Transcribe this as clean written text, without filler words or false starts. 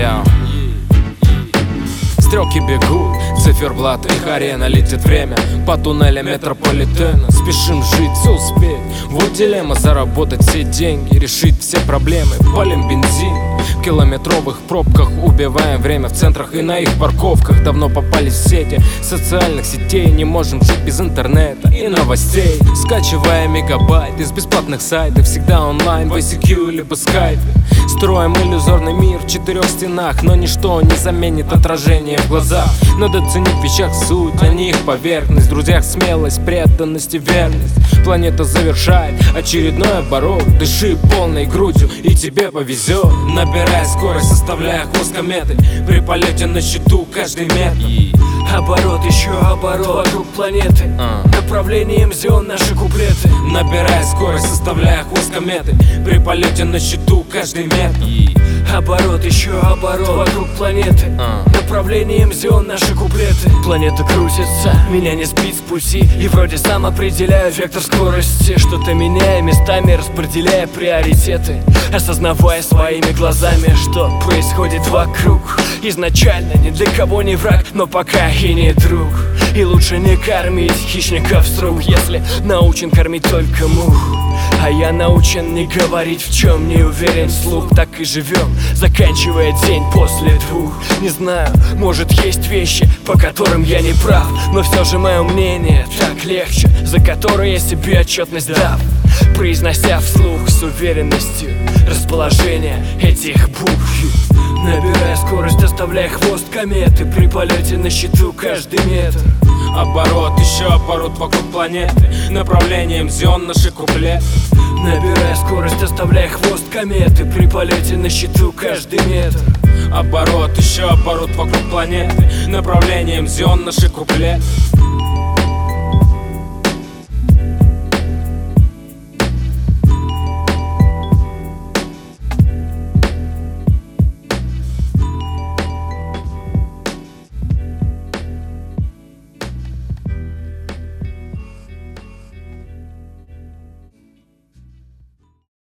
Стрелки бегут, циферблат, их арена, летит время по туннелям метрополитена. Спешим жить, все успеть, вот дилемма: заработать все деньги, решить все проблемы. Палим бензин в километровых пробках, убиваем время в центрах и на их парковках. Давно попали в сети социальных сетей, не можем жить без интернета и новостей. Скачивая мегабайт из бесплатных сайтов, всегда онлайн, в ICQ либо скайпе. Строим иллюзорный мир в 4 стенах, но ничто не заменит отражение в глазах. Надо ценить в вещах суть, а не их поверхность. В друзьях смелость, преданность и верность. Планета завершает очередной оборот. Дыши полной грудью, и тебе повезет. Набирая скорость, составляя хвост кометы, при полете на счету каждый метр. Оборот, еще оборот вокруг планеты, направлением зон наши куплеты. Набирая скорость, составляя хвост кометы, при полете на счету каждый метр. Оборот, еще оборот вокруг планеты, направлением зон наши куплеты. Планета крутится, меня не сбить с пути, и вроде сам определяю вектор скорости. Что-то меняя местами, распределяя приоритеты, осознавая своими глазами, что происходит вокруг. Изначально ни для кого не враг, но пока и не друг. И лучше не кормить хищников с рук, если научен кормить только мух. А я научен не говорить, в чем не уверен вслух. Так и живем, заканчивая день после 2. Не знаю, может есть вещи, по которым я не прав, но все же мое мнение так легче, за которое я себе отчетность дав, произнося вслух с уверенностью расположение этих букв. Набирая скорость, оставляя хвост кометы, при полете на счету каждый метр. Оборот, еще оборот вокруг планеты, направлением зон наши куплеты. Набирая скорость, оставляя хвост кометы, при полете на счету каждый метр. Оборот, еще оборот вокруг планеты, направлением зон наши куплеты.